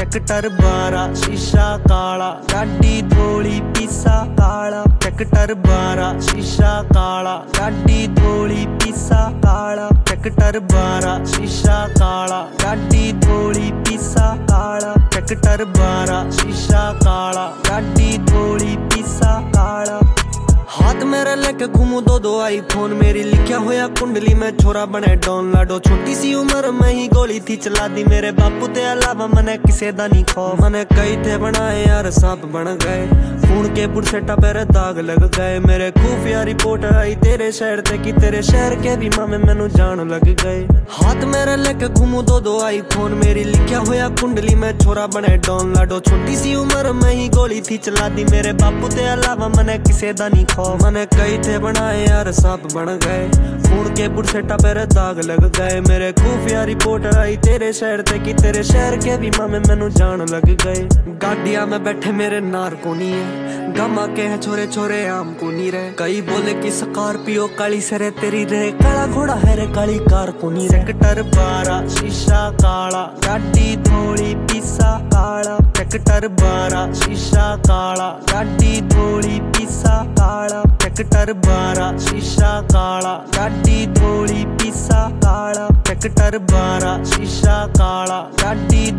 Sector 12 शीशा काला, गाड़ी धोली पीसा काला। सेक्टर 12 शीशा काला, गाड़ी धोली पीसा काला। सेक्टर 12 शीशा काला, गाड़ी धोली पीसा काला। सेक्टर 12 शीशा काला, गाड़ी धोली पीसा काला। हाथ मेरे लेके घूमू दो आईफोन, मेरी लिखा होया कुंडली में छोरा बने डॉन लाडो। छोटी सी उम्र में ही गोली थी चला दी, मेरे बापू ते अलावा मने किसे दा नहीं खौफ। मने कई थे बनाए यार सांप बन गए, खून के बुरसेटा पर दाग लग गए। मेरे खुफिया रिपोर्ट आई तेरे शहर ते कि तेरे शहर के भी मामे मैनू जान लग गए। हाथ मेरे लेके घूमू दो आईफोन, मेरी लिखा होया कुंडली में छोरा बने डॉन लाडो। छोटी सी उम्र में ही गोली थी चला दी, मेरे बापू ते अलावा मने किसे दा नहीं खौफ। मने कई थे बनाए यार सांप बन गए, खून के बुरसेटा पर दाग लग गए। मेरे खुफिया रिपोर्ट आई तेरे शहर ते कि तेरे शहर के भी मामे मैनू जान लग गए। गाड़िया में बैठे मेरे नार को नहीं है, गमा के हैं छोरे छोरे आम को नहीं रहे। कई बोले कि स्कॉर्पियो काली सरे तेरी रे, काला घोड़ा है रे काली कार को नहीं। सेक्टर 12 शीशा काला, गाड़ी धोली पीसा काला। सेक्टर 12 शीशा काला, गाड़ी धोली पीसा काला। सेक्टर 12 शीशा काला, गाड़ी धोली पीसा काला। सेक्टर 12 शीशा काला, गाड़ी